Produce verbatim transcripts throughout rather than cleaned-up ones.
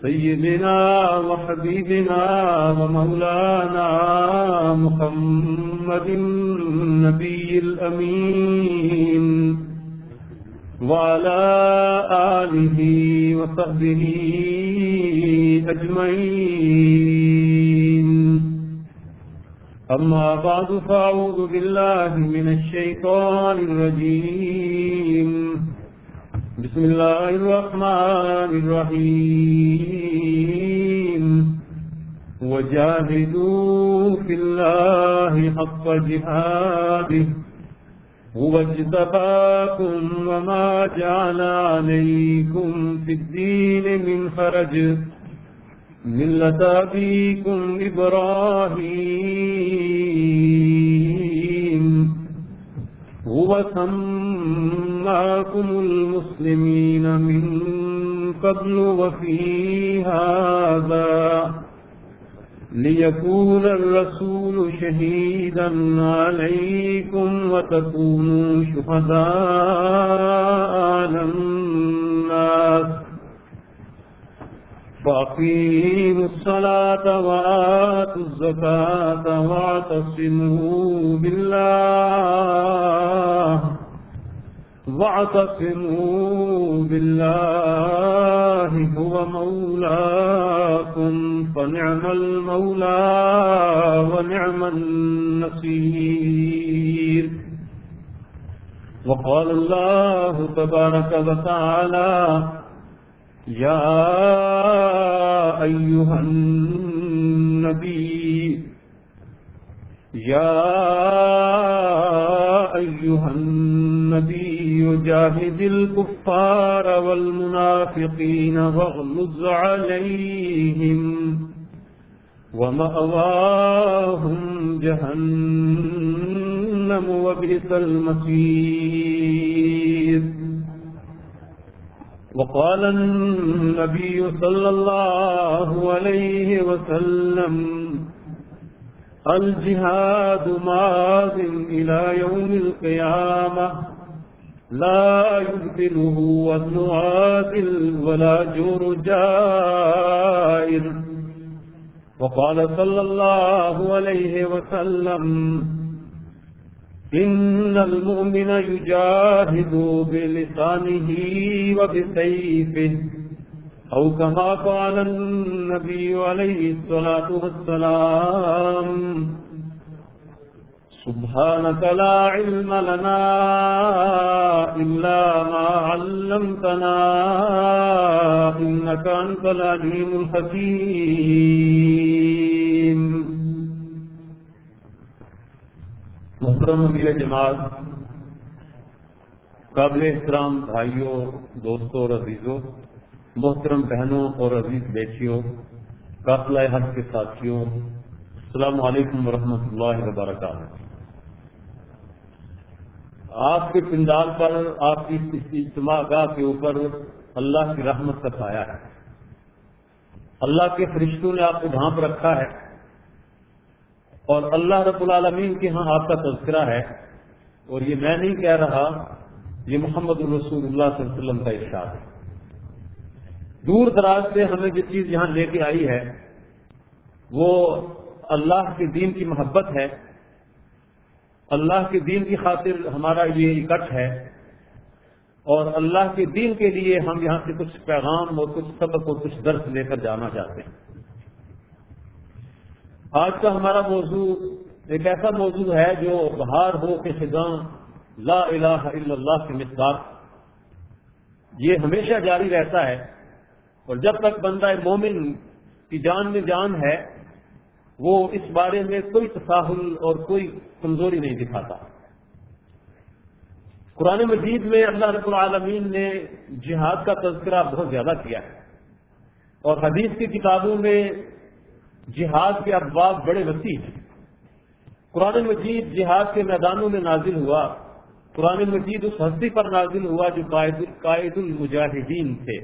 سيدنا وحبيبنا ومولانا محمد النبي الأمين وعلى آله وصحبه أجمعين. أما بعد فأعوذ بالله من الشيطان الرجيم. بسم الله الرحمن الرحيم. وجاهدوا في الله حق جهاده هو اجتباكم وما جعل عليكم في الدين من حرج ملة أبيكم إبراهيم هو سماكم المسلمين من قبل وفي هذا ليكون الرسول شهيدا عليكم وتكونوا شهداء على الناس فأقيموا الصلاة وآتوا الزكاة واعتصموا بالله واعتصموا بالله هو مولاكم فنعم المولى ونعم النصير. وقال الله تبارك وتعالى يا أيها النبي يا أيها النبي جاهد الكفار والمنافقين واغلظ عليهم ومأواهم جهنم وبئس المصير. وقال النبي صلى الله عليه وسلم الجهاد ماض إلى يوم القيامة لا يبدله وزن عادل ولا جور جائر. وقال صلى الله عليه وسلم إن المؤمن يجاهد بلسانه وبسيفه أو كما قال النبي عليه الصلاة والسلام سبحانك لا علم لنا إلا ما علمتنا إنك أنت العليم الحكيم. محترم امیر جماعت، قابل احترام بھائیوں، دوستوں اور عزیزوں، محترم بہنوں اور عزیز بیٹیوں، قافلہ حج کے ساتھیوں، السلام علیکم ورحمۃ اللہ وبرکاتہ. آپ کے پنڈال پر، آپ کی اجتماع گاہ کے اوپر اللہ کی رحمت کا سایہ ہے. اللہ کے فرشتوں نے آپ کو ڈھانپ رکھا ہے اور اللہ رب العالمین کے ہاں آپ کا تذکرہ ہے. اور یہ میں نہیں کہہ رہا، یہ محمد رسول اللہ صلی اللہ علیہ وسلم کا ارشاد ہے. دور دراز سے ہمیں جو چیز یہاں لے کے آئی ہے وہ اللہ کے دین کی محبت ہے. اللہ کے دین کی خاطر ہمارا یہ اکٹھ ہے اور اللہ کے دین کے لیے ہم یہاں سے کچھ پیغام اور کچھ سبق اور کچھ درس لے کر جانا چاہتے ہیں. آج کا ہمارا موضوع ایک ایسا موضوع ہے جو بہار ہو کے خزاں لا الہ الا اللہ کے مقدار، یہ ہمیشہ جاری رہتا ہے. اور جب تک بندہ مومن کی جان میں جان ہے وہ اس بارے میں کوئی تساہل اور کوئی کمزوری نہیں دکھاتا. قرآن مجید میں اللہ رب العالمین نے جہاد کا تذکرہ بہت زیادہ کیا ہے اور حدیث کی کتابوں میں جہاد کے ابواب بڑے وسیع ہیں. قرآن مجید جہاد کے میدانوں میں نازل ہوا. قرآن مجید اس ہستی پر نازل ہوا جو قائد المجاہدین تھے.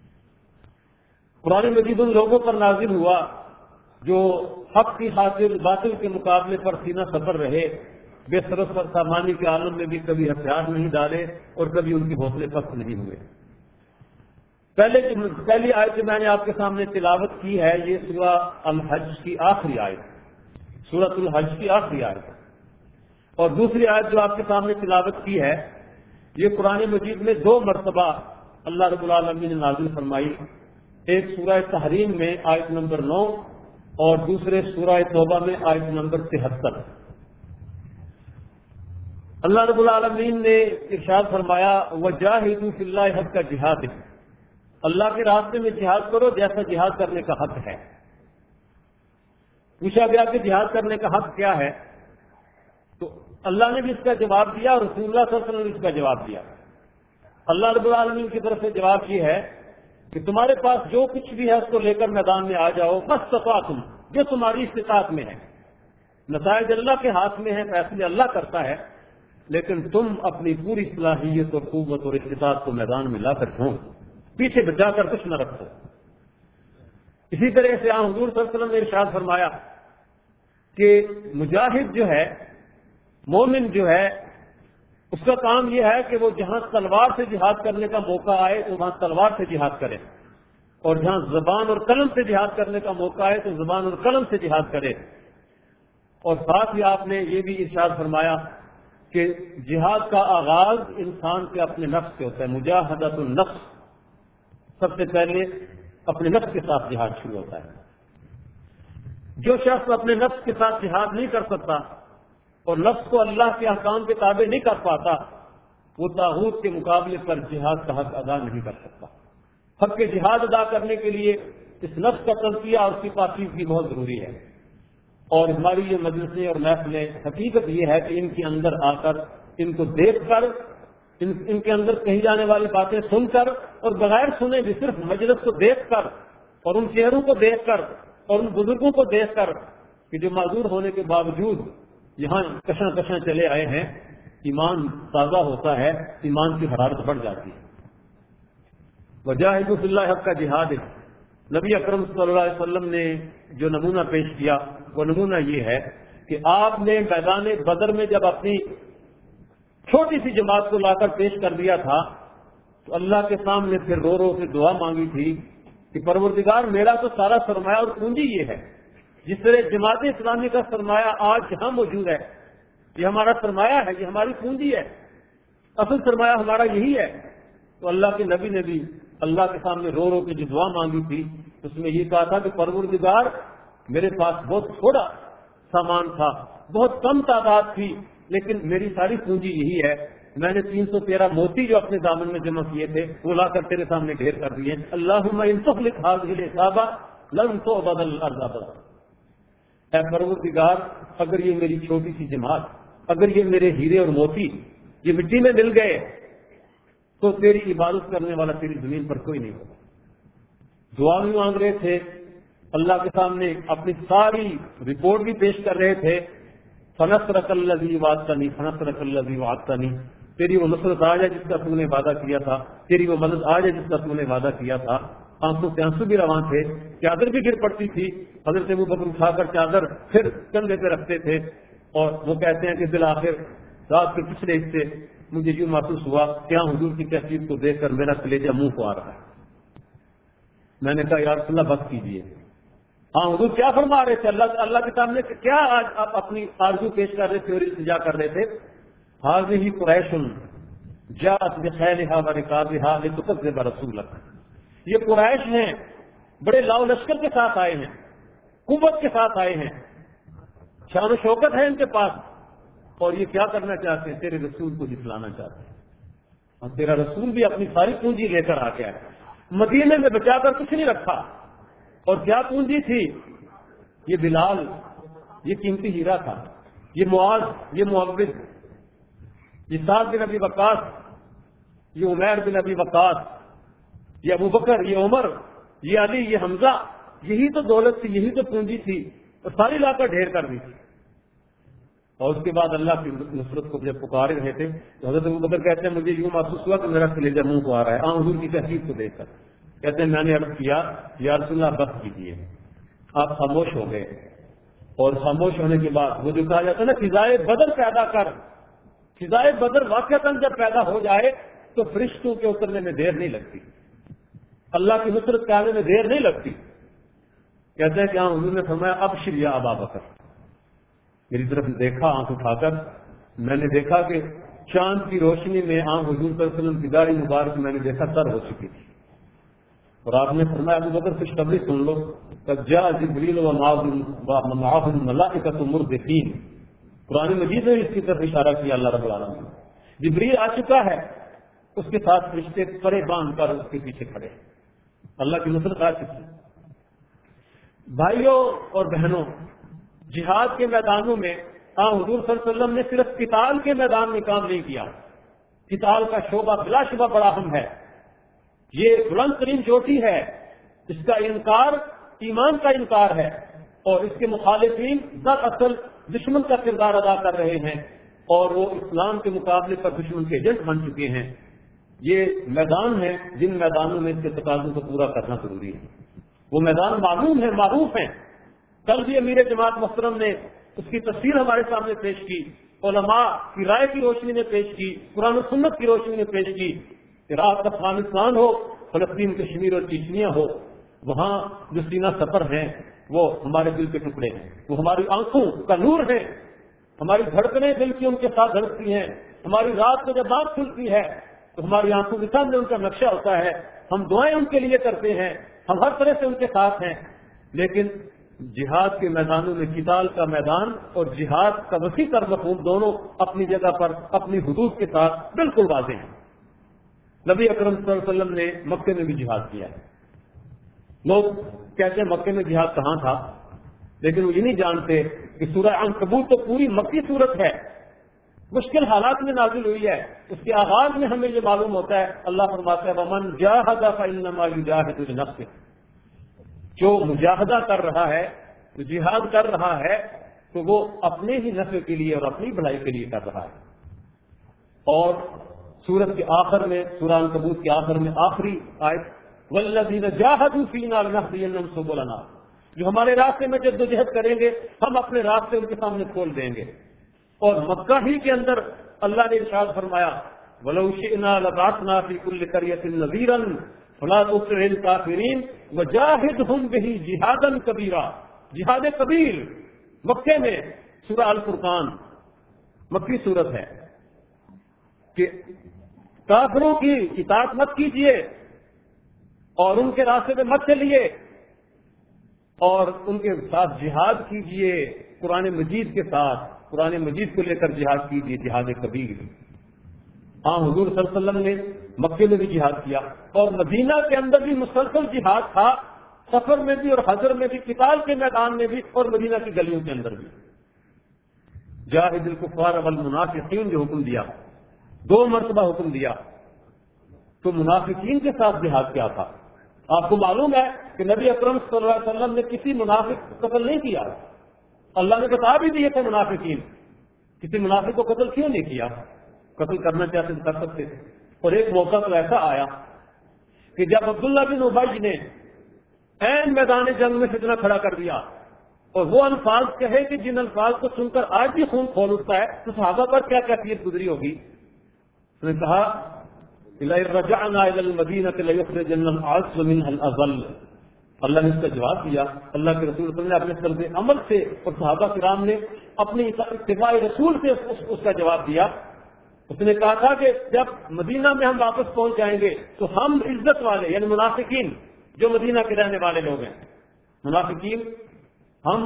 قرآن مجید ان لوگوں پر نازل ہوا جو حق کی خاطر باطل کے مقابلے پر سینہ سفر رہے، بے سرس اور سامانی کے عالم میں بھی کبھی ہتھیار نہیں ڈالے اور کبھی ان کے حوصلے پست نہیں ہوئے. پہلے پہلی آیت جو میں نے آپ کے سامنے تلاوت کی ہے یہ سورہ الحج کی آخری آیت، سورۃ الحج کی آخری آیت، اور دوسری آیت جو آپ کے سامنے تلاوت کی ہے یہ قرآن مجید میں دو مرتبہ اللہ رب العالمین نے نازل فرمائی، ایک سورہ تحریم میں آیت نمبر نو اور دوسرے سورہ توبہ میں آیت نمبر تہتر۔ اللہ رب العالمین نے ارشاد فرمایا وجاہدوا فی اللہ حق جہاد، اللہ کے راستے میں جہاد کرو جیسا جہاد کرنے کا حق ہے۔ پوچھا گیا کہ جہاد کرنے کا حق کیا ہے، تو اللہ نے بھی اس کا جواب دیا اور رسول اللہ صلی اللہ علیہ وسلم نے اس کا جواب دیا۔ اللہ رب العالمین کی طرف سے جواب یہ ہے کہ تمہارے پاس جو کچھ بھی ہے اس کو لے کر میدان میں آ جاؤ، مستطعتم، جو تمہاری استطاعت میں ہے۔ نتائج اللہ کے ہاتھ میں ہے، فیصلے اللہ کرتا ہے، لیکن تم اپنی پوری صلاحیت اور قوت اور استطاعت کو میدان میں لا کر ہو، پیچھے بچا کر کچھ نہ رکھو۔ اسی طرح سے آن حضور صلی اللہ علیہ وسلم نے ارشاد فرمایا کہ مجاہد جو ہے، مومن جو ہے، اس کا کام یہ ہے کہ وہ جہاں تلوار سے جہاد کرنے کا موقع آئے تو وہاں تلوار سے جہاد کرے، اور جہاں زبان اور قلم سے جہاد کرنے کا موقع آئے تو زبان اور قلم سے جہاد کرے۔ اور ساتھ ہی آپ نے یہ بھی ارشاد فرمایا کہ جہاد کا آغاز انسان کے اپنے نفس سے ہوتا ہے، مجاہدۃ النفس، سب سے پہلے اپنے نفس کے ساتھ جہاد شروع ہوتا ہے۔ جو شخص اپنے نفس کے ساتھ جہاد نہیں کر سکتا اور نفس کو اللہ کے احکام کے تابع نہیں کر پاتا، وہ طاغوت کے مقابلے پر جہاد کا حق ادا نہیں کر سکتا۔ حق کے جہاد ادا کرنے کے لیے اس نفس کا تزکیہ اور اس کی پاکیزگی بہت ضروری ہے، اور ہماری یہ مجلسیں اور محفلیں حقیقت یہ ہے کہ ان کے اندر آ کر، ان کو دیکھ کر، ان, ان کے اندر کہی جانے والی باتیں سن کر اور بغیر سنے بھی صرف مجلس کو دیکھ کر اور ان چہروں کو دیکھ کر اور ان بزرگوں کو دیکھ کر کہ جو معذور ہونے کے باوجود یہاں کشاں کشاں چلے آئے ہیں، ایمان تازہ ہوتا ہے، ایمان کی حرارت بڑھ جاتی ہے۔ وجاہدوا فی اللہ حق کا جہاد، نبی اکرم صلی اللہ علیہ وسلم نے جو نمونہ پیش کیا وہ نمونہ یہ ہے کہ آپ نے میدان بدر میں جب اپنی چھوٹی سی جماعت کو لا کر پیش کر دیا تھا تو اللہ کے سامنے پھر رو رو سے دعا مانگی تھی کہ پروردگار میرا تو سارا سرمایہ اور پونجی یہ ہے، جس طرح جماعت اسلامی کا سرمایہ آج یہاں موجود ہے، یہ ہمارا سرمایہ ہے، یہ ہماری پونجی ہے، اصل سرمایہ ہمارا یہی ہے۔ تو اللہ کے نبی نے بھی اللہ کے سامنے رو رو کے جو دعا مانگی تھی اس میں یہ کہا تھا کہ پروردگار میرے پاس بہت تھوڑا سامان تھا، بہت کم تعداد تھی، لیکن میری ساری پونجی یہی ہے، میں نے تین سو تیرہ موتی جو اپنے دامن میں جمع کیے تھے وہ لا کر تیرے سامنے ڈھیر کر دیے۔ اللہم ان تخلق هذه العصابہ لن تعبد الارض ابدا، اے پروردگار اگر یہ میری چھوٹی سی جماعت، اگر یہ میرے ہیرے اور موتی یہ مٹی میں مل گئے تو تیری عبادت کرنے والا تیری زمین پر کوئی نہیں ہوگا۔ دعا بھی مانگ رہے تھے، اللہ کے سامنے اپنی ساری رپورٹ بھی پیش کر رہے تھے، فنصرک الذی وعدتنی فنصرک الذی وعدتنی، تیری وہ نصرت آ جائے جس کا تم نے وعدہ کیا تھا، تیری وہ مدد آ جائے جس کا تم نے وعدہ کیا تھا۔ آنکھوں سے آنسو بھی رواں تھے، چادر بھی گر پڑتی تھی، حضرت ابوبکر اٹھا کر چادر پھر کندھے پہ رکھتے تھے، اور وہ کہتے ہیں کہ بالآخر رات کے پچھلے حصے مجھے یوں محسوس ہوا کہ حضور کی کیفیت کو دیکھ کر میرا کلیجہ منہ کو آ رہا ہے۔ میں نے کہا یا رسول اللہ بس کیجیے۔ ہاں حضور کیا فرما رہے تھے اللہ اللہ کے سامنے، کیا آج آپ اپنی آرزو پیش کر رہے تھے اور التجا کر رہے تھے؟ هذه قریش جاءت بخیلها ورکابها لتکذب رسولک، یہ قریش ہیں، بڑے لاؤ لشکر کے ساتھ آئے ہیں، قوت کے ساتھ آئے ہیں، شان و شوکت ہے ان کے پاس، اور یہ کیا کرنا چاہتے ہیں؟ تیرے رسول کو جھٹلانا چاہتے ہیں، اور تیرا رسول بھی اپنی ساری پونجی لے کر آ گیا ہے، مدینے میں بچا کر کچھ نہیں رکھا۔ اور کیا پونجی تھی؟ یہ بلال، یہ قیمتی ہیرا تھا، یہ معاذ، یہ معوذ، یہ سعد بن ابی وقاص، یہ عمیر بن ابی وقاص، یہ ابو بکر، یہ عمر، یہ علی، یہ حمزہ، یہی تو دولت تھی، یہی تو پونجی تھی، اور ساری لا کر ڈھیر کر دی تھی۔ اور اس کے بعد اللہ کی نصرت کو جب پکارے رہے تھے تو حضرت ابو بکر کہتے ہیں مجھے یوں محسوس ہوا کہ میرا کلیجہ منہ کو آ رہا ہے آن حضور کی تحقیق کو دیکھ کر۔ کہتے ہیں میں نے عرض کیا یا رسول اللہ بس کیجیے، آپ خاموش ہو گئے، اور خاموش ہونے کے بعد وہ جو کہا جاتا ہے نا فضائے بدر پیدا کر، فضائے بدر واقعتاً جب پیدا ہو جائے تو فرشتوں کے اترنے میں دیر نہیں لگتی۔ اللہ کی نصرت کے آنے میں دیر نہیں لگتی. کہتے ہیں کہ ہاں حضور نے فرمایا ابشر یا ابا بکر. میری طرف دیکھا آنکھ اٹھا کر, میں نے دیکھا کہ چاند کی روشنی میں آنکھ حضور صلی اللہ علیہ وسلم کی داڑھی مبارک میں نے دیکھا تر ہو چکی تھی. اور آپ نے فرمایا ابو بکر خوشخبری سن لو, قد جاء جبریل ومعه الملائکۃ مردفین. قرآن مجید نے اس کی طرف اشارہ کیا اللہ رب العالمین. جبریل آ چکا ہے, اس کے ساتھ فرشتے پرے باندھ کر اس کے پیچھے کھڑے. اللہ کی نصرت آ چکی. بھائیوں اور بہنوں, جہاد کے میدانوں میں ہاں حضور صلی اللہ علیہ وسلم نے صرف قتال کے میدان میں کام نہیں کیا. قتال کا شعبہ بلا شبہ بڑا اہم ہے. یہ بلند ترین چوٹی ہے. اس کا انکار ایمان کا انکار ہے, اور اس کے مخالفین دراصل دشمن کا کردار ادا کر رہے ہیں, اور وہ اسلام کے مقابلے پر دشمن کے ایجنٹ بن چکے ہیں. یہ میدان ہے جن میدانوں میں اس کے تقاضوں کو پورا کرنا ضروری ہے. وہ میدان معلوم ہے, معروف ہیں. کل بھی امیر جماعت محترم نے اس کی تفسیر ہمارے سامنے پیش کی, علماء کی رائے کی روشنی میں پیش کی, قرآن و سنت کی روشنی میں پیش کی. عراق افغانستان ہو, فلسطین کشمیر اور چیچنیا ہو, وہاں جو سینہ سفر ہیں وہ ہمارے دل کے ٹکڑے ہیں, وہ ہماری آنکھوں کا نور ہیں. ہماری دھڑکنیں دل کی ان کے ساتھ دھڑکتی ہیں. ہماری رات کو جب آنکھ کھلتی ہے تو ہماری آنکھوں کے سامنے ان کا نقشہ ہوتا ہے. ہم دعائیں ان کے لیے کرتے ہیں, ہم ہر طرح سے ان کے ساتھ ہیں. لیکن جہاد کے میدانوں میں قتال کا میدان اور جہاد کا وسیع تر مفہوم دونوں اپنی جگہ پر اپنی حدود کے ساتھ بالکل واضح ہیں. نبی اکرم صلی اللہ علیہ وسلم نے مکے میں بھی جہاد کیا ہے. لوگ کہتے ہیں مکے میں جہاد کہاں تھا, لیکن وہ یہ نہیں جانتے کہ سورہ عنکبوت تو پوری مکی صورت ہے, مشکل حالات میں نازل ہوئی ہے. اس کے آغاز میں ہمیں یہ معلوم ہوتا ہے, اللہ فرماتا ہے ومن جاہد فانما یجاہد لنفسہ. جو مجاہدہ کر رہا ہے, جو جہاد کر رہا ہے, تو وہ اپنے ہی نفع کے لیے اور اپنی بھلائی کے لیے کر رہا ہے. اور سورت کے آخر میں, سورہ عنکبوت کے آخر میں آخری آیت والذین جاہدوا فینا لنہدینہم سبلنا, جو ہمارے راستے میں جدوجہد کریں گے ہم اپنے راستے ان کے سامنے کھول دیں گے. اور مکہ ہی کے اندر اللہ نے ارشاد فرمایا وَلَوْ شِئْنَا لَبَعَثْنَا فِي كُلِّ قَرْيَةٍ نَذِيرًا فَلَا تُطِعِ الْكَافِرِينَ وَجَاهِدْهُمْ بِهِ جِهَادًا كَبِيرًا. جہاد کبیر مکے میں, سورہ الفرقان مکی صورت ہے کہ کافروں کی اطاعت مت کیجیے اور ان کے راستے پہ مت چلیے, اور ان کے ساتھ جہاد کیجیے قرآن مجید کے ساتھ, قرآن مجید کو لے کر جہاد کیجیے, جہاد کبیر. ہاں حضور صلی اللہ علیہ وسلم نے مکے میں بھی جہاد کیا, اور مدینہ کے اندر بھی مسلسل جہاد تھا, سفر میں بھی اور حضر میں بھی, قتال کے میدان میں بھی اور مدینہ کی گلیوں کے اندر بھی. جاہد الکفار والمنافقین جو حکم دیا, دو مرتبہ حکم دیا, تو منافقین کے ساتھ جہاد کیا تھا؟ آپ کو معلوم ہے کہ نبی اکرم صلی اللہ علیہ وسلم نے کسی منافق کو قتل نہیں کیا. اللہ نے بتا بھی دیے تھے منافقین, کسی منافق کو قتل کیوں نہیں کیا؟ قتل کرنا چاہتے تو کر سکتے. اور ایک موقع تو ایسا آیا کہ جب عبداللہ بن ابی نے عین میدان جنگ میں فتنہ کھڑا کر دیا, اور وہ الفاظ کہے کہ جن الفاظ کو سن کر آج بھی خون کھول اٹھتا ہے, تو صحابہ پر کیا کیفیت گزری ہوگی. اس نے کہا لَئِن رَجَعْنَا إِلَى الْمَدِينَةِ لَيُخْرِجَنَّ الْأَعَزُّ مِنْهَا الْأَذَلَّ. اللہ نے اس کا جواب دیا. اللہ کے رسول صلی اللہ علیہ وسلم نے اپنے طرز عمل سے اور صحابہ کرام نے اپنی اتباع رسول سے اس, اس کا جواب دیا. اس نے کہا تھا کہ جب مدینہ میں ہم واپس پہنچ جائیں گے تو ہم عزت والے یعنی منافقین جو مدینہ کے رہنے والے لوگ ہیں, منافقین ہم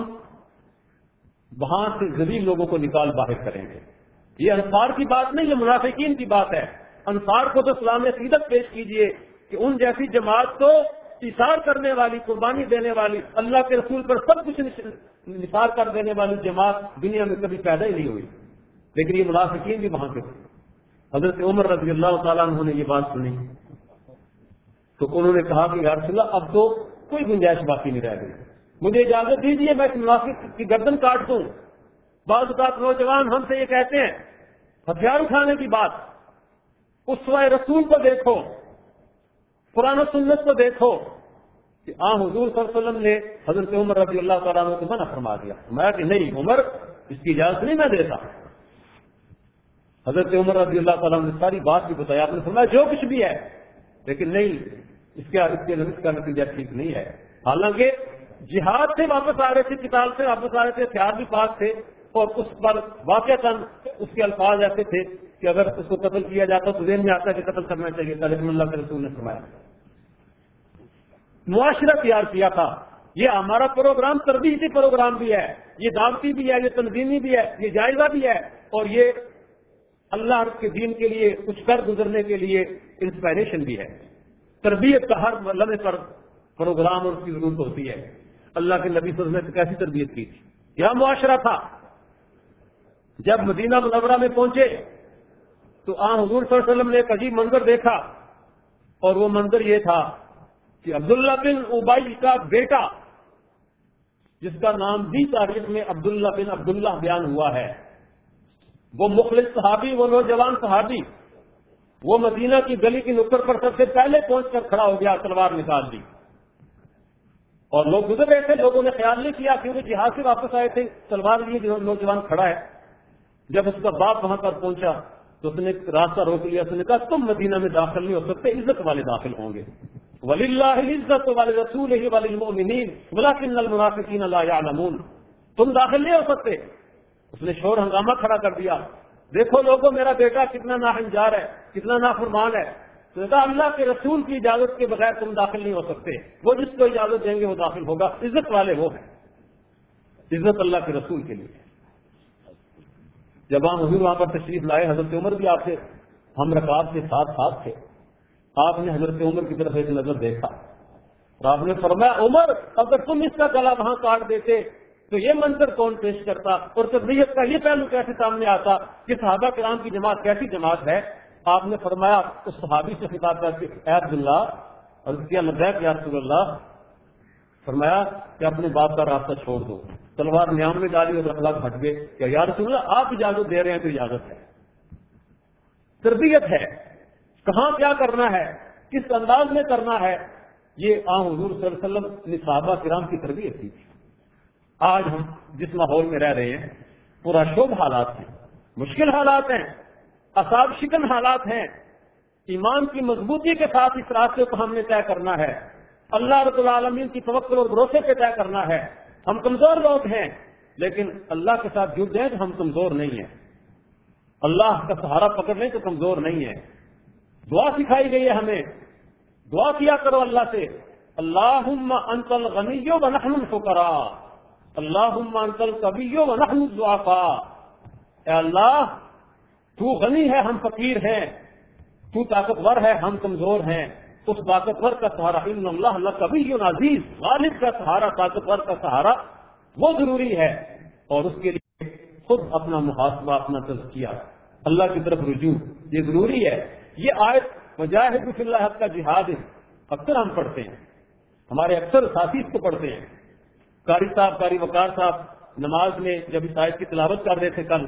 وہاں سے ذلیل لوگوں کو نکال باہر کریں گے. یہ انصار کی بات نہیں, یہ منافقین کی بات ہے. انصار کو تو اسلام نے عقیدت پیش کیجئے کہ ان جیسی جماعت تو اثار کرنے والی, قربانی دینے والی, اللہ کے رسول پر سب کچھ نثار کر دینے والی جماعت دنیا میں کبھی پیدا ہی نہیں ہوئی. لیکن یہ منافقین بھی وہاں کے تھے. حضرت عمر رضی اللہ تعالیٰ عنہ نے یہ بات سنی تو انہوں نے کہا کہ یا رسول اللہ اب تو کوئی گنجائش باقی نہیں رہ گئی, مجھے اجازت دیجیے میں اس منافق کی گردن کاٹ دوں. بعض اوقات نوجوان ہم سے یہ کہتے ہیں ہتھیار اٹھانے کی بات, اسوہ رسول کو دیکھو, قرآن و سنت کو دیکھو کہ آن حضور صلی اللہ علیہ وسلم نے حضرت عمر رضی اللہ تعالیٰ عنہ کو منع فرما دیا. میں کہ نہیں عمر, اس کی اجازت نہیں میں دیتا. حضرت عمر رضی اللہ تعالیٰ نے ساری بات بھی بتایا, آپ نے فرمایا جو کچھ بھی ہے, لیکن نہیں اس کا اس کے اس کا نتیجہ ٹھیک نہیں ہے. حالانکہ جہاد سے واپس آ رہے تھے، قتال سے واپس آ رہے تھے، ہتھیار بھی پاک تھے، اور اس پر واقعتاً اس کے الفاظ ایسے تھے کہ اگر اس کو قتل کیا جاتا تو ذہن میں آتا کہ قتل کرنا چاہیے تھا، لیکن اللہ کے رسول نے فرمایا. معاشرہ تیار کیا تھا. یہ ہمارا پروگرام تربیتی پروگرام بھی ہے، یہ دعوتی بھی ہے، یہ تنظیمی بھی ہے، یہ جائزہ بھی ہے، اور یہ اللہ کے دین کے لیے کچھ کر گزرنے کے لیے انسپائریشن بھی ہے. تربیت کا ہر لمحے پر پروگرام اور اس کی ضرورت ہوتی ہے. اللہ کے نبی صلی اللہ علیہ وسلم نے کیسی تربیت کی تھی. یہاں معاشرہ تھا. جب مدینہ منورہ میں پہنچے تو آن حضور صلی اللہ علیہ وسلم نے ایک عجیب منظر دیکھا، اور وہ منظر یہ تھا کہ عبداللہ بن ابی کا بیٹا، جس کا نام بھی تاریخ میں عبداللہ بن عبداللہ بیان ہوا ہے، وہ مخلص صحابی، وہ نوجوان صحابی، وہ مدینہ کی گلی کی نکڑ پر سب سے پہلے پہنچ کر کھڑا ہو گیا، تلوار نکال دی. اور لوگ گزر رہے تھے، لوگوں نے خیال نہیں کیا کہ وہ جہاد سے واپس آئے تھے، تلوار لیے جو نوجوان کھڑا ہے. جب اس کا باپ وہاں پر پہنچا تو اس نے راستہ روک لیا. اس نے کہا تم مدینہ میں داخل نہیں ہو سکتے، عزت والے داخل ہوں گے. وَلِلَّهِ الْعِزَّةُ وَلِرَسُولِهِ وَلِلْمُؤْمِنِينَ وَلَكِنَّ الْمُنَافِقِينَ لَا يَعْلَمُونَ. تم داخل نہیں ہو سکتے. اس نے شور ہنگامہ کھڑا کر دیا، دیکھو لوگوں میرا بیٹا کتنا ناہنجار ہے، کتنا نافرمان ہے. تو کہا اللہ کے رسول کی اجازت کے بغیر تم داخل نہیں ہو سکتے. وہ جس کو اجازت دیں گے وہ داخل ہوگا. عزت والے وہ ہیں، عزت اللہ کے رسول کے لیے. جب ہم حضور وہاں پر تشریف لائے، حضرت عمر بھی آپ سے ہم رکاب کے ساتھ ساتھ تھے. آپ نے حضرت عمر کی طرف ایک نظر دیکھا اور آپ نے فرمایا عمر اگر تم اس کا گلا وہاں کاٹ دیتے تو یہ منظر کون پیش کرتا، اور تربیت کا یہ پہلو کیسے سامنے آتا کہ صحابہ کرام کی جماعت کیسی جماعت ہے. آپ نے فرمایا اس صحابی سے خطاب کر کے اے عبداللہ، اور کیا لبیک یا رسول اللہ، فرمایا کہ اپنے باپ کا راستہ چھوڑ دو. تلوار نیام میں ڈالی اور اخلاق ہٹ گئے کہ یا رسول اللہ آپ اجازت دے رہے ہیں تو اجازت ہے. تربیت ہے، کہاں کیا کرنا ہے، کس انداز میں کرنا ہے، یہ آن حضور صلی اللہ علیہ وسلم نے صحابہ کرام کی تربیت کی. آج ہم جس ماحول میں رہ رہے ہیں پورا شوب حالات ہیں، مشکل حالات ہیں، اصاب شکن حالات ہیں. ایمان کی مضبوطی کے ساتھ اس راستے کو ہم نے طے کرنا ہے، اللہ رب العالمین کی توکل اور بھروسے پہ طے کرنا ہے. ہم کمزور لوگ ہیں لیکن اللہ کے ساتھ جڑ جائیں تو ہم کمزور نہیں ہیں. اللہ کا سہارا پکڑ لیں تو کمزور نہیں ہے. دعا سکھائی گئی ہے ہمیں، دعا کیا کرو اللہ سے، اللہم انت الغنی ونحن الفقراء، اللہم انت القوی ونحن الضعفاء. اے اللہ تو غنی ہے، ہم فقیر ہیں، تو طاقتور ہے، ہم کمزور ہیں. اس طاقتور کا سہارا ان اللہ لقوی عزیز، غالب کا سہارا، طاقتور کا سہارا وہ ضروری ہے. اور اس کے لیے خود اپنا محاسبہ، اپنا تزکیہ، اللہ کی طرف رجوع یہ ضروری ہے. یہ آیت مجاہد فی اللہ حق کا جہاد ہے، اکثر ہم پڑھتے ہیں، ہمارے اکثر ساتھی اس کو پڑھتے ہیں. قاری صاحب، قاری وقار صاحب نماز میں جب اس آیت کی تلاوت کر رہے تھے کل،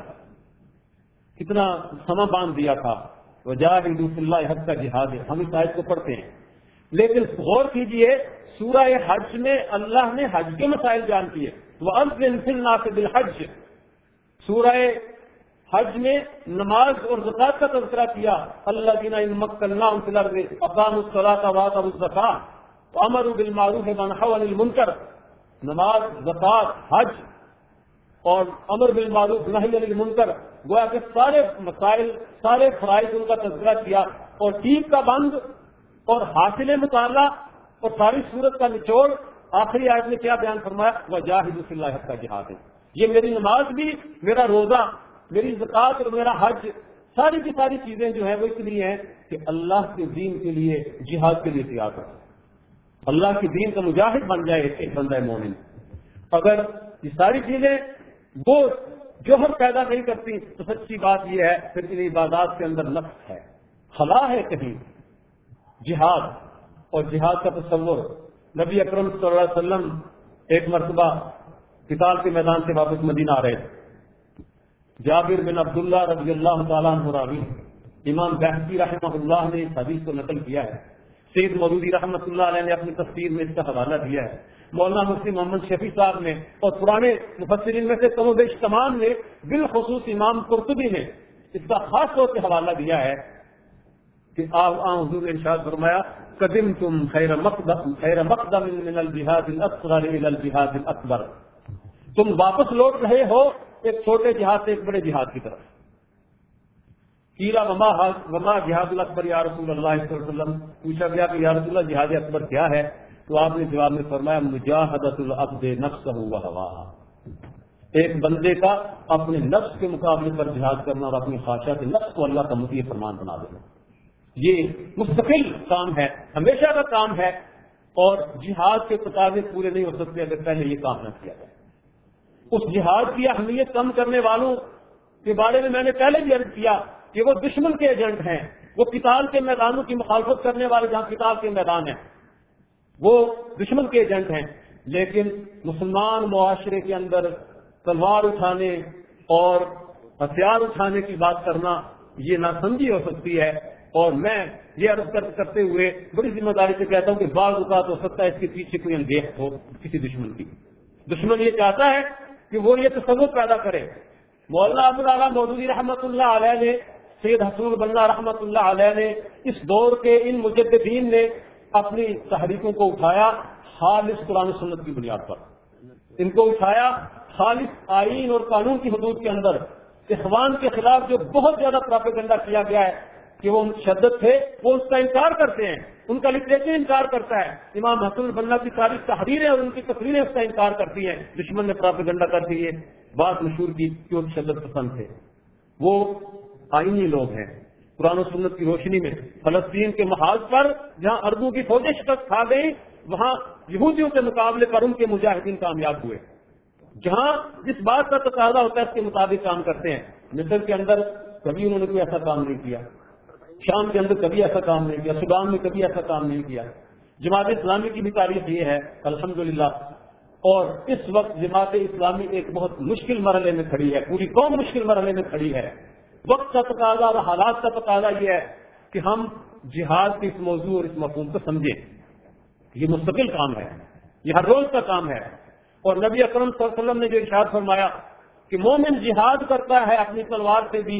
کتنا سما باندھ دیا تھا، وجاہدوا فی اللہ حق کا جہاد ہے. ہم اس آیت کو پڑھتے ہیں لیکن غور کیجئے سورہ حج میں اللہ نے حج کے مسائل بیان کیے. وَأَذِّنْ فِي النَّاسِ بِالْحَجِّ، سورہ حج میں نماز اور زکات کا تذکرہ کیا. الذین ان مکناہم فی الارض اقاموا الصلاۃ وآتوا الزکاۃ وامروا بالمعروف ونہوا عن المنکر. نماز، زکات، حج اور امر بالمعروف نہی عن المنکر، گویا کہ سارے مسائل، سارے فرائض ان کا تذکرہ کیا. اور ٹیپ کا بند اور حاصل مطالعہ اور ساری صورت کا نچوڑ آخری آیت میں کیا بیان فرمایا؟ وجاہدوا فی اللہ حق کا جہاد ہے. یہ میری نماز بھی، میرا روزہ، میری زکات اور میرا حج، ساری کی ساری چیزیں جو ہیں وہ اس لیے ہیں کہ اللہ کے دین کے لیے، جہاد کے لیے تیار ہو، اللہ کے دین کا مجاہد بن جائے ایک بندہ مومن. اگر یہ ساری چیزیں وہ جوہر پیدا نہیں کرتی تو سچی بات یہ ہے پھر ان عبادات کے اندر نقص ہے، خلا ہے کہیں. جہاد اور جہاد کا تصور، نبی اکرم صلی اللہ علیہ وسلم ایک مرتبہ قتال کے میدان سے واپس مدینہ آ رہے تھے. جابر بن عبداللہ رضی اللہ تعالیٰ عنہ راوی، امام بہقی رحمہ اللہ نے اس حدیث کو نقل کیا ہے. سید مودودی رحمۃ اللہ علیہ نے اپنی تفسیر میں اس کا حوالہ دیا ہے. مولانا مفتی محمد شفیع صاحب نے اور پرانے مفسرین میں سے کم و بیش تمام نے، بالخصوص امام قرطبی نے اس کا خاص طور سے حوالہ دیا ہے کہ آپ حضور نے ارشاد فرمایا قدمتم خیر مقدم خیر مقدم من الجہاد الاصغر الى الجہاد الاکبر، تم واپس لوٹ رہے ہو ایک چھوٹے جہاد سے ایک بڑے جہاد کی طرف. قیل وما وما جہاد الاکبر یا رسول اللہ صلی اللہ علیہ وسلم، پوچھا گیا کہ یا رسول اللہ جہاد اکبر کیا ہے؟ تو آپ نے جواب میں فرمایا مجاہدۃ العبد نفسہ وہواہ، ایک بندے کا اپنے نفس کے مقابلے پر جہاد کرنا اور اپنی خواہشات نفس کو اللہ کا مطیع فرمان بنا دینا. یہ مستقل کام ہے، ہمیشہ کا کام ہے، اور جہاد کے مطابق پورے نہیں ہو سکتے اگر پہلے یہ کام نہ کیا جائے. اس جہاد کی اہمیت کم کرنے والوں کے بارے میں میں نے پہلے بھی عرض کیا کہ وہ دشمن کے ایجنٹ ہیں، وہ قتال کے میدانوں کی مخالفت کرنے والے جہاں قتال کے میدان ہیں وہ دشمن کے ایجنٹ ہیں. لیکن مسلمان معاشرے کے اندر تلوار اٹھانے اور ہتھیار اٹھانے کی بات کرنا یہ ناسمجھی ہو سکتی ہے. اور میں یہ عرض کرتے ہوئے بڑی ذمہ داری سے کہتا ہوں کہ بعض اوقات ہو سکتا ہے اس کے پیچھے کوئی انگیخت ہو کسی دشمن کی. دشمن یہ چاہتا ہے کہ وہ یہ تصور پیدا کرے. مولانا ابو الاعلی مودودی رحمۃ اللہ علیہ نے، سید حسن البنا رحمۃ اللہ علیہ نے، اس دور کے ان مجددین نے اپنی تحریکوں کو اٹھایا خالص قرآن و سنت کی بنیاد پر. ان کو اٹھایا خالص آئین اور قانون کی حدود کے اندر. اخوان کے خلاف جو بہت زیادہ پراپیگنڈا کیا گیا ہے کہ وہ مشدد تھے، وہ اس کا انکار کرتے ہیں، ان کا لٹریچر انکار کرتا ہے. امام حسن البنا کی ساری تحریریں اور ان کی تقریریں اس کا انکار کرتی ہیں. دشمن نے پراپیگنڈا کر کے یہ بات مشہور کی کہ وہ مشدد پسند تھے. وہ آئینی لوگ ہیں. قرآن و سنت کی روشنی میں فلسطین کے محاذ پر جہاں عربوں کی فوجیں شکست کھا گئی، وہاں یہودیوں کے مقابلے پر ان کے مجاہدین کامیاب ہوئے. جہاں جس بات کا تقاضا ہوتا ہے اس کے مطابق کام کرتے ہیں. مصر کے اندر کبھی انہوں نے کوئی ایسا کام نہیں کیا، شام کے اندر کبھی ایسا کام نہیں کیا، سودان میں کبھی ایسا کام نہیں کیا. جماعت اسلامی کی بھی تاریخ یہ ہے الحمدللہ. اور اس وقت جماعت اسلامی ایک بہت مشکل مرحلے میں کھڑی ہے، پوری قوم مشکل مرحلے میں کھڑی ہے. وقت کا تقاضا اور حالات کا تقاضا یہ ہے کہ ہم جہاد کے اس موضوع اور اس مفہوم کو سمجھیں. یہ مستقل کام ہے، یہ ہر روز کا کام ہے. اور نبی اکرم صلی اللہ علیہ وسلم نے جو ارشاد فرمایا کہ مومن جہاد کرتا ہے اپنی تلوار سے بھی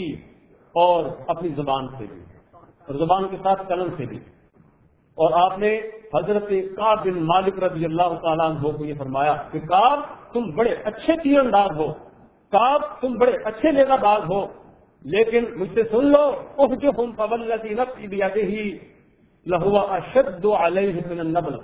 اور اپنی زبان سے بھی، اور زبان کے ساتھ قلم سے بھی. اور آپ نے حضرت کعب بن مالک رضی اللہ تعالیٰ عنہ کو یہ فرمایا کہ کعب تم بڑے اچھے تیر انداز ہو، کعب تم بڑے اچھے نیزہ باز ہو، لیکن مجھ سے سن لو اخجہم فوالذی نفسی بیدہ لہو اشد علیہ من النبل.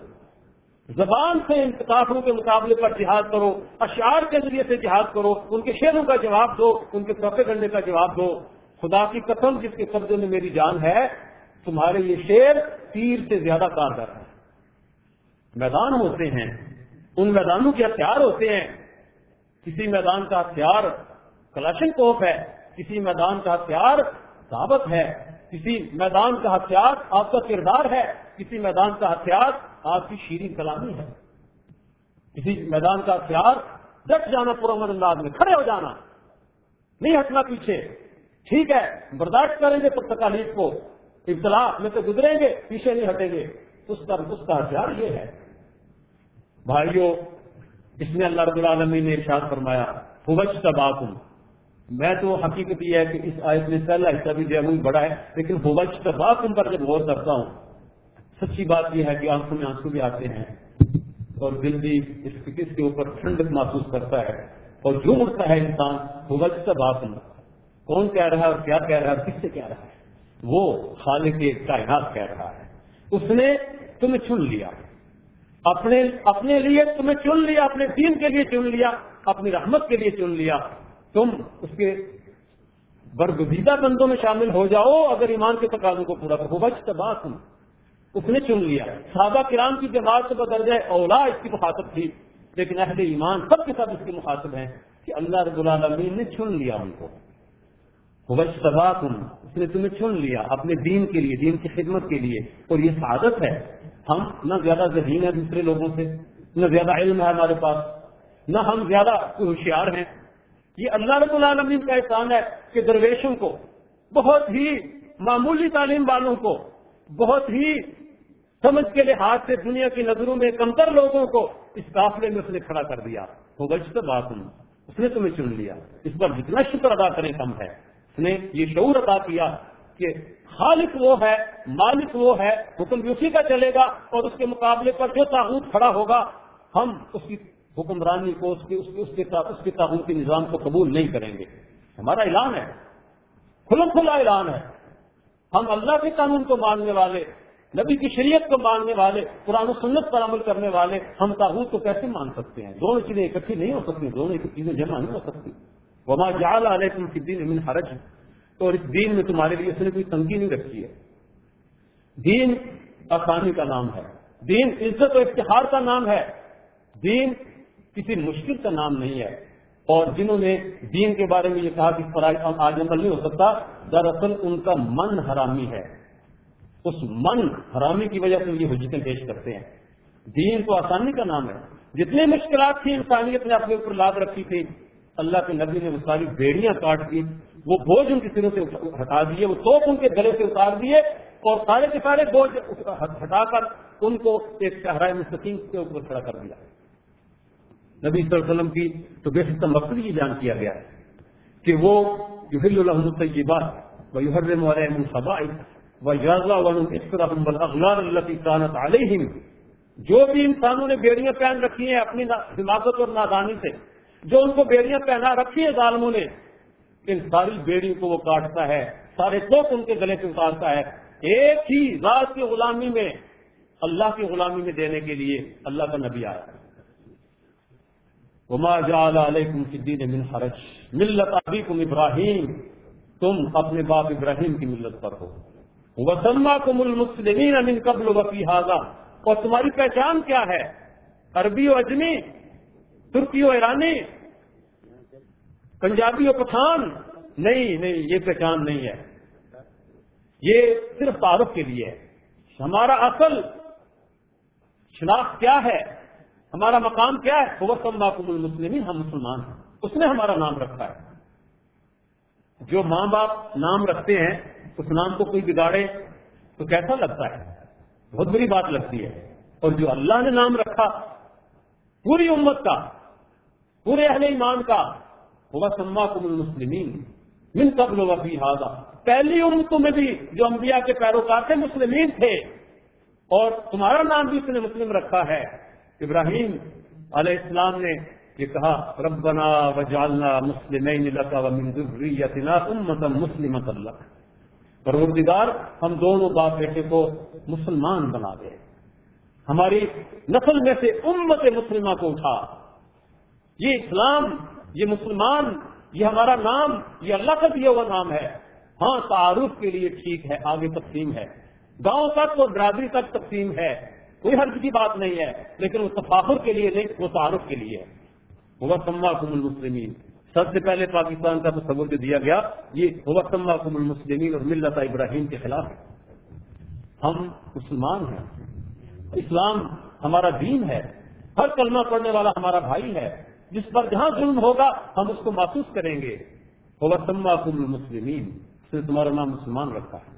زبان سے ان کافروں کے مقابلے پر جہاد کرو، اشعار کے ذریعے سے جہاد کرو، ان کے شعروں کا جواب دو، ان کے پروپیگنڈے کا جواب دو. خدا کی قسم جس کے قبضے میں میری جان ہے، تمہارے یہ شعر تیر سے زیادہ کارگر ہے. میدان ہوتے ہیں، ان میدانوں کے ہتھیار ہوتے ہیں. کسی میدان کا ہتھیار کلاشن کوف ہے، کسی میدان کا ہتھیار دعوت ہے، کسی میدان کا ہتھیار آپ کا کردار ہے، کسی میدان کا ہتھیار آپ کی شیریں کلامی ہے، کسی میدان کا ہتھیار ڈٹ جانا، پرامن انداز میں کھڑے ہو جانا، نہیں ہٹنا پیچھے. ٹھیک ہے برداشت کریں گے تو تکالیف کو، ابتلا میں تو گزریں گے، پیچھے نہیں ہٹیں گے. اس کا اس کا ہتھیار یہ ہے. بھائیو، اس میں اللہ رب العالمین نے ارشاد فرمایا فوجتباکم. میں تو حقیقت یہ ہے کہ اس آیت میں پہلا حصہ بھی جو بڑا ہے، لیکن فوجتباکم پر جب غور کرتا ہوں سچی بات یہ ہے کہ آنکھوں میں آنسو بھی آتے ہیں اور دل بھی اس کس کے اوپر ٹھنڈک محسوس کرتا ہے اور جو اٹھتا ہے انسان فوجتباکم. کون کہہ رہا ہے اور کیا کہہ رہا ہے اور کس سے کہہ رہا ہے؟ وہ خالق کائنات کہہ رہا ہے. اس نے تمہیں چن لیا، اپنے اپنے لیے تمہیں چن لیا، اپنے دین کے لیے چن لیا، اپنی رحمت کے لیے چن لیا. تم اس کے برگزیدہ بندوں میں شامل ہو جاؤ اگر ایمان کے تقاضوں کو پورا کرو. فوجتباکم، اس نے چن لیا. صحابہ کرام کی جماعت سے بدرجہ اولا اس کی مخاطب تھی، لیکن اہل ایمان سب کے ساتھ اس کے مخاطب ہیں کہ اللہ رب العالمین نے چن لیا ان کو. فوجتباکم، اس نے تمہیں چن لیا اپنے دین کے لیے، دین کی خدمت کے لیے. اور یہ سعادت ہے. ہم نہ زیادہ ذہین ہیں دوسرے لوگوں سے، نہ زیادہ علم ہے ہمارے پاس، نہ ہم زیادہ ہوشیار ہیں. یہ اللہ رب العالمین کا احسان ہے کہ درویشوں کو، بہت ہی معمولی تعلیم والوں کو، بہت ہی سمجھ کے لحاظ سے دنیا کی نظروں میں کمتر لوگوں کو اس قافلے میں اس نے کھڑا کر دیا. فوجتباکم، اس نے تمہیں چن لیا. اس پر جتنا شکر ادا کریں کم ہے. اس نے یہ شعور عطا کیا کہ خالق وہ ہے، مالک وہ ہے، حکم بھی اسی کا چلے گا، اور اس کے مقابلے پر جو طاغوت کھڑا ہوگا ہم اس کی حکمرانی کو، اس کے اس کے اس کے اس کے طاغوتی نظام کو قبول نہیں کریں گے۔ ہمارا اعلان ہے، کھلا کھلا اعلان ہے، ہم اللہ کے قانون کو ماننے والے، نبی کی شریعت کو ماننے والے، قرآن و سنت پر عمل کرنے والے، ہم طاغوت کو کیسے مان سکتے ہیں؟ دونوں چیزیں اکٹھی نہیں ہو سکتی، دونوں چیزیں جمع نہیں ہو سکتی۔ وما جعل علیکم فی الدین من حرج، تو اس دین میں تمہارے لیے اس نے کوئی تنگی نہیں رکھی ہے۔ دین آسانی کا نام ہے، دین عزت و افتخار کا نام ہے، دین کسی مشکل کا نام نہیں ہے۔ اور جنہوں نے دین کے بارے میں یہ کہا کہ فرائض آج عمل نہیں ہو سکتا، دراصل ان کا من حرامی ہے، اس من حرامی کی وجہ سے یہ حجتیں پیش کرتے ہیں۔ دین تو آسانی کا نام ہے، جتنی مشکلات تھیں انسانیت نے اپنے اوپر لاد رکھی تھی، اللہ کے نبی نے وہ ساری بیڑیاں کاٹ دی، وہ بوجھ ان کے سروں سے ہٹا دیے، وہ توپ ان کے گلے سے اتار دیے، اور سارے کے سارے بوجھ ہٹا کر ان کو ایک صحرائے مستقیم کے اوپر کھڑا کر دیا۔ نبی صلی اللہ علیہ وسلم کی تو بے شک مقصد یہ بیان کیا گیا ہے کہ وہ یحل لهم الطیبات ویحرم علیہم الخبائث ویضع عنہم اصرهم والاغلال التي كانت علیہم، جو بھی انسانوں نے بیڑیاں پہن رکھی ہیں اپنی حماقت اور نادانی سے، جو ان کو بیڑیاں پہنا رکھی ہیں ظالموں نے، ان ساری بیڑیوں کو وہ کاٹتا ہے، سارے توپ ان کے گلے سے اتارتا ہے، ایک ہی ذات کی غلامی میں، اللہ کی غلامی میں دینے کے لیے اللہ کا نبی آیا۔ وما جعل علیکم فی الدین من حرج ملت ابیکم ابراہیم، تم اپنے باپ ابراہیم کی ملت پر ہو، وسماکم المسلمین من قبل وفی ھذا، اور تمہاری پہچان کیا ہے؟ عربی و اجمی، ترکی و ایرانی، پنجابی و پٹھان؟ نہیں نہیں، یہ پہچان نہیں ہے، یہ صرف تعارف کے لیے ہے۔ ہمارا اصل شناخت کیا ہے، ہمارا مقام کیا ہے؟ وہ سماکم المسلمین، ہم مسلمان ہیں، اس نے ہمارا نام رکھا ہے۔ جو ماں باپ نام رکھتے ہیں اس نام کو کوئی بگاڑے تو کیسا لگتا ہے؟ بہت بری بات لگتی ہے۔ اور جو اللہ نے نام رکھا پوری امت کا، پورے اہل ایمان کا، وہ سماکم المسلمین من قبل وفی ھذا، پہلی امتوں میں بھی جو انبیاء کے پیروکار تھے مسلمین تھے، اور تمہارا نام بھی اس نے مسلم رکھا ہے۔ ابراہیم علیہ السلام نے یہ کہا ربنا وجعلنا مسلمین لک ومن ذریتنا امۃ مسلمۃ لک، پروردگار ہم دونوں باپ بیٹے کو مسلمان بنا دے، ہماری نسل میں سے امت مسلمہ کو اٹھا۔ یہ اسلام، یہ مسلمان، یہ ہمارا نام، یہ اللہ کا دیا ہوا نام ہے۔ ہاں تعارف کے لیے ٹھیک ہے، آگے تقسیم ہے، گاؤں تک اور برادری تک تقسیم ہے، کوئی حرج کی بات نہیں ہے، لیکن وہ تفاخر کے لیے نہیں، وہ تعارف کے لیے ہے۔ وہ سماکم المسلمین، سب سے پہلے پاکستان کا تصور جو دیا گیا یہ وہ سماکم المسلمین اور ملت ابراہیم کے خلاف ہے۔ ہم مسلمان ہیں، اسلام ہمارا دین ہے، ہر کلمہ پڑھنے والا ہمارا بھائی ہے، جس پر جہاں ظلم ہوگا ہم اس کو محسوس کریں گے۔ وہ سماکم المسلمین، اس نے تمہارا نام مسلمان رکھا ہے۔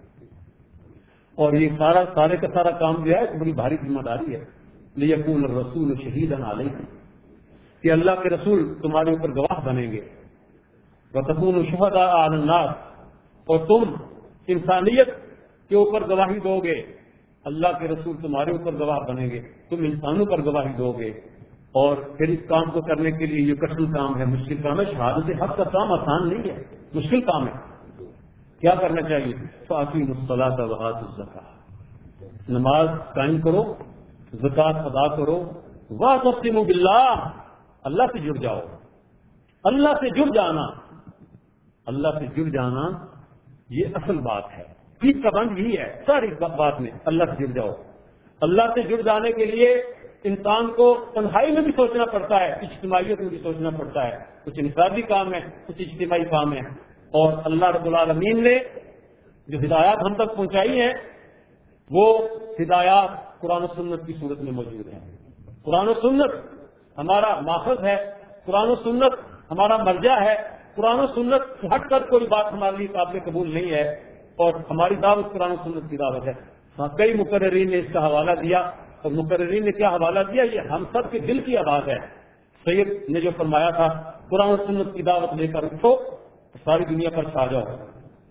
اور یہ سارا سارے کا سارا کام جو ہے بڑی بھاری ذمہ داری ہے۔ لیکون الرسول شہیدا علیکم، کہ اللہ کے رسول تمہارے اوپر گواہ بنیں گے۔ وتکونوا شہداء علی الناس، اور تم انسانیت کے اوپر گواہی دو گے، اللہ کے رسول تمہارے اوپر گواہ بنیں گے، تم انسانوں پر گواہی دو گے۔ اور پھر اس کام کو کرنے کے لیے یہ کٹھن کام ہے، مشکل کام ہے، شہادت حق کا کام آسان نہیں ہے، مشکل کام ہے۔ کیا کرنا چاہیے؟ فَأَقِیمُوا الصَّلَاةَ وَآتُوا الزَّکَاةَ، نماز قائم کرو، زکوٰۃ ادا کرو، وَاعْتَصِمُوا بِاللَّهِ، اللہ سے جڑ جاؤ۔ اللہ سے جڑ جانا، اللہ سے جڑ جانا یہ اصل بات ہے، پیٹ کا بند یہی ہے ساری بات میں، اللہ سے جڑ جاؤ۔ اللہ سے جڑ جانے کے لیے انسان کو تنہائی میں بھی سوچنا پڑتا ہے، اجتماعیت میں بھی سوچنا پڑتا ہے، کچھ انفرادی کام ہے، کچھ اجتماعی کام ہے۔ اور اللہ رب العالمین نے جو ہدایات ہم تک پہنچائی ہیں وہ ہدایات قرآن و سنت کی صورت میں موجود ہیں۔ قرآن و سنت ہمارا ماخذ ہے، قرآن و سنت ہمارا مرجع ہے، قرآن و سنت سے ہٹ کر کوئی بات ہمارے لیے قابل قبول نہیں ہے، اور ہماری دعوت قرآن و سنت کی دعوت ہے۔ کئی مقررین نے اس کا حوالہ دیا، اور مقررین نے کیا حوالہ دیا؟ یہ ہم سب کے دل کی آواز ہے۔ سید نے جو فرمایا تھا قرآن و سنت کی دعوت لے کر اٹھو، ساری دنیا پر چھا جاؤ۔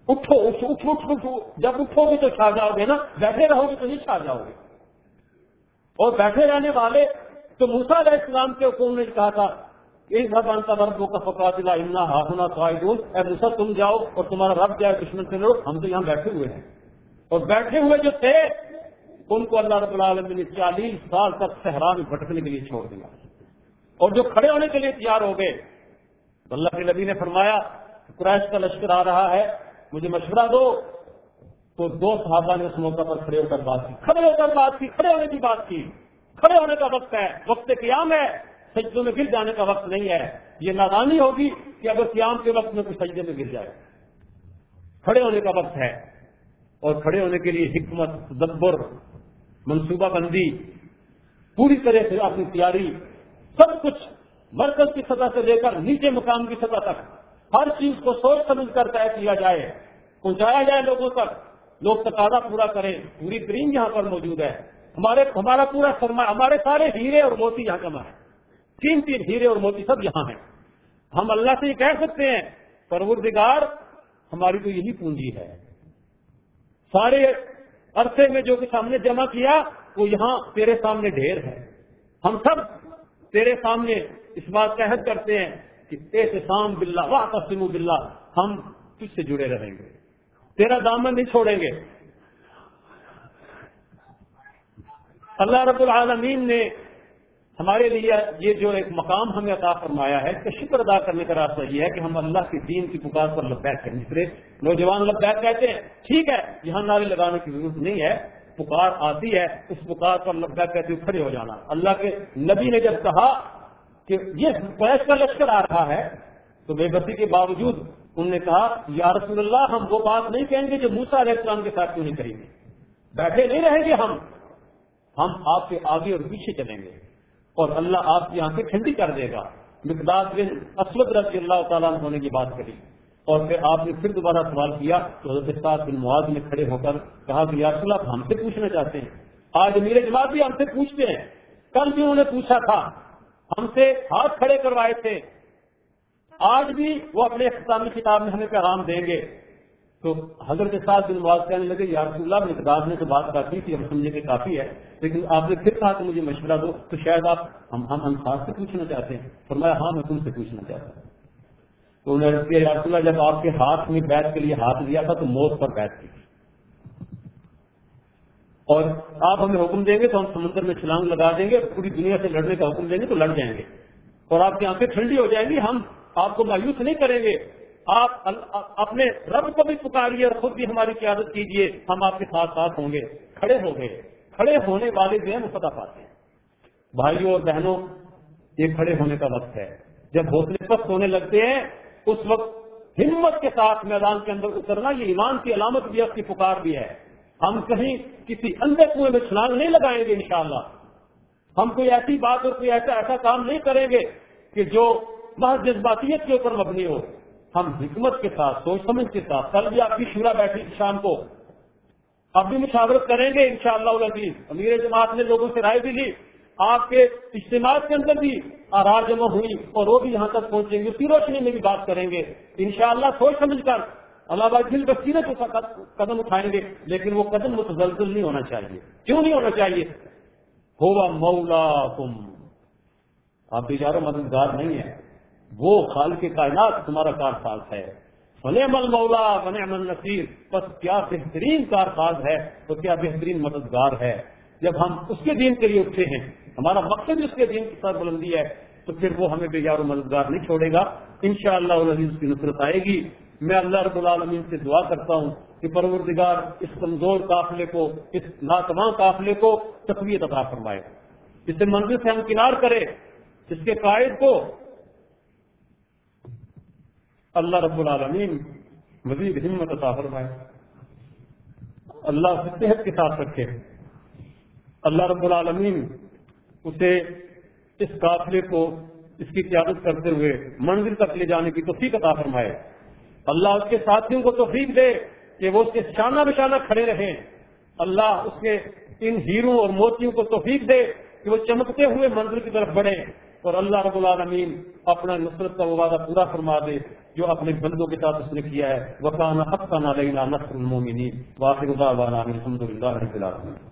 اٹھو اٹھو اٹھو اٹھو، جب اٹھو گے تو چھا جاؤ گے نا، بیٹھے رہو گے تو نہیں چھا جاؤ گے۔ اور بیٹھے رہنے والے تو موسیٰ علیہ السلام کے حکم نے کہا تھا اذهب انت وربك فقاتلا انا هاهنا قاعدون، اے موسیٰ تم جاؤ اور تمہارا رب جائے دشمن سے لڑو، ہم تو یہاں بیٹھے ہوئے ہیں۔ اور بیٹھے ہوئے جو تھے ان کو اللہ رب العالمین نے چالیس سال تک صحرا میں بھٹکنے کے لیے چھوڑ دیا، اور جو کھڑے ہونے کے لیے تیار ہو گئے تو اللہ کے نبی نے فرمایا قریش کا لشکر آ رہا ہے، مجھے مشورہ دو۔ تو دو صحابہ نے اس موقع پر کھڑے ہو کر بات کی، کھڑے ہو کر بات کی، کھڑے ہونے کی بات کی۔ کھڑے ہونے کا وقت ہے، وقت قیام ہے، سجدوں میں گر جانے کا وقت نہیں ہے۔ یہ نادانی ہوگی کہ اگر قیام کے وقت میں کوئی سجدے میں گر جائے۔ کھڑے ہونے کا وقت ہے، اور کھڑے ہونے کے لیے حکمت، تدبر، منصوبہ بندی، پوری طرح سے اپنی تیاری، سب کچھ مرکز کی سطح سے لے کر نیچے مقام کی سطح تک ہر چیز کو سوچ سمجھ کر طے کیا جائے، پہنچایا جائے لوگوں تک، لوگ تقاضا پورا کریں۔ پوری کریم یہاں پر موجود ہے، ہمارے ہمارا پورا سرمایہ، ہمارے سارے ہیرے اور موتی یہاں جمع ہیں، تین تین ہیرے اور موتی سب یہاں ہیں۔ ہم اللہ سے یہ کہہ سکتے ہیں پروردگار ہماری تو یہی پونجی ہے، سارے عرصے میں جو کچھ ہم نے جمع کیا وہ یہاں تیرے سامنے ڈھیر ہے۔ ہم سب تیرے سامنے اس بات کا عہد کرتے ہیں کہ اعتصام باللہ واعتصموا باللہ، ہم تجھ سے جڑے رہیں گے، تیرا دامن نہیں چھوڑیں گے۔ اللہ رب العالمین نے ہمارے لیے یہ جو ایک مقام ہمیں عطا فرمایا ہے، اس کا شکر ادا کرنے کا راستہ یہ ہے کہ ہم اللہ کے دین کی پکار پر لبیک کریں۔ دوسرے نوجوان لبیک کہتے ہیں، ٹھیک ہے یہاں نعرے لگانے کی ضرورت نہیں ہے، پکار آتی ہے اس پکار پر لبیک کہتے ہوئے کھڑے ہو جانا۔ اللہ کے نبی نے جب کہا کہ یہ قریش کا لشکر آ رہا ہے تو بے بسی کے باوجود انہوں نے کہا یا رسول اللہ ہم وہ بات نہیں کہیں گے جو موسیٰ علیہ السلام کے ساتھ کیوں نہیں کریں گے، بیٹھے نہیں رہیں گے، ہم ہم آپ کے آگے اور پیچھے چلیں گے اور اللہ آپ کی آنکھیں ٹھنڈی کر دے گا۔ مقداد بن اسود رضی اللہ تعالیٰ عنہ نے کی بات کری، اور پھر آپ نے پھر دوبارہ سوال کیا تو حضرت سعد بن معاذ نے کھڑے ہو کر کہا کہ یا رسول اللہ ہم سے پوچھنا چاہتے ہیں، آج امیر جماعت بھی ہم سے پوچھتے ہیں، کل بھی انہوں نے پوچھا تھا، ہم سے ہاتھ کھڑے کروائے تھے، آج بھی وہ اپنے اختتامی کتاب میں ہمیں پیغام دیں گے۔ تو حضرت سعد بن معاذ کہنے لگے یا رسول اللہ مقداد نے تو بات کافی تھی، ہم سمجھے کہ کافی ہے، لیکن آپ نے پھر کہا کہ مجھے مشورہ دو، تو شاید آپ ہم ہم انصار سے پوچھنا چاہتے ہیں۔ فرمایا ہاں میں تم سے پوچھنا چاہتا ہوں۔ تو انہوں نے کہا یا رسول اللہ جب آپ کے ہاتھ میں بیعت کے لیے ہاتھ دیا تھا تو موت پر بیعت کی، اور آپ ہمیں حکم دیں گے تو ہم سمندر میں چھلانگ لگا دیں گے، پوری دنیا سے لڑنے کا حکم دیں گے تو لڑ جائیں گے، اور آپ کی آنکھیں ٹھنڈی ہو جائیں گی، ہم آپ کو مایوس نہیں کریں گے، آپ اپنے رب کو بھی پکاریے اور خود بھی ہماری قیادت کیجیے، ہم آپ کے ساتھ ساتھ ہوں گے۔ کھڑے ہو گئے، کھڑے ہونے والے جو ہیں وہ فتح پاتے ہیں۔ بھائیوں اور بہنوں، یہ کھڑے ہونے کا وقت ہے، جب حوصلے پست ہونے لگتے ہیں اس وقت ہمت کے ساتھ میدان کے اندر اترنا یہ ایمان کی علامت بھی ہے، اس کی پکار بھی ہے۔ ہم کہیں کسی اندھے کنویں میں چھلانگ نہیں لگائیں گے انشاءاللہ، ہم کوئی ایسی بات اور کوئی ایسا ایسا کام نہیں کریں گے کہ جو محض جذباتیت کے اوپر مبنی ہو، ہم حکمت کے ساتھ، سوچ سمجھ کے ساتھ۔ کل بھی آپ کی شورا بیٹھی شام کو، اب بھی مشاورت کریں گے انشاءاللہ العزیز، امیر جماعت نے لوگوں سے رائے بھی لی، آپ کے اجتماعات کے اندر بھی آراء جمع ہوئی اور وہ بھی یہاں تک پہنچیں گے، اسی روشنی میں بھی بات کریں گے انشاءاللہ، سوچ سمجھ کر اللہ باقی بصیرت کے ساتھ قدم اٹھائیں گے، لیکن وہ قدم متزلزل نہیں ہونا چاہیے۔ کیوں نہیں ہونا چاہیے؟ ہوا مولاکم، آپ بیچاروں مددگار نہیں ہیں، وہ خالق کائنات تمہارا کارساز ہے۔ فنعم المولا ونعم النصیر، بس کیا بہترین کارساز ہے تو کیا بہترین مددگار ہے۔ جب ہم اس کے دین کے لیے اٹھے ہیں، ہمارا مقصد اس کے دین کی سر بلندی ہے، تو پھر وہ ہمیں بے یار و مددگار نہیں چھوڑے گا، انشاءاللہ العزیز اس کی نصرت آئے گی۔ میں اللہ رب العالمین سے دعا کرتا ہوں کہ پروردگار اس کمزور قافلے کو، اس ناتواں قافلے کو تقویت عطا فرمائے، اس سے منزل سے ہمکنار کرے، اس کے قائد کو اللہ رب العالمین مزید ہمت عطا فرمائے، اللہ اسے صحت کے ساتھ رکھے، اللہ رب العالمین اسے اس قافلے کو اس کی قیادت کرتے ہوئے منزل تک لے جانے کی توفیق عطا فرمائے، اللہ اس کے ساتھیوں کو توفیق دے کہ وہ اس کے شانہ بشانہ کھڑے رہیں، اللہ اس کے ان ہیروں اور موتیوں کو توفیق دے کہ وہ چمکتے ہوئے منزل کی طرف بڑھیں، اور اللہ رب العالمین اپنا نصرت کا وہ وعدہ پورا فرما دے جو اپنے بندوں کے ساتھ اس نے کیا ہے. وَكَانَ حَقًّا عَلَيْنَا نَصْرُ الْمُؤْمِنِينَ. وآخر دعوانا الحمد للہ رب العالمین.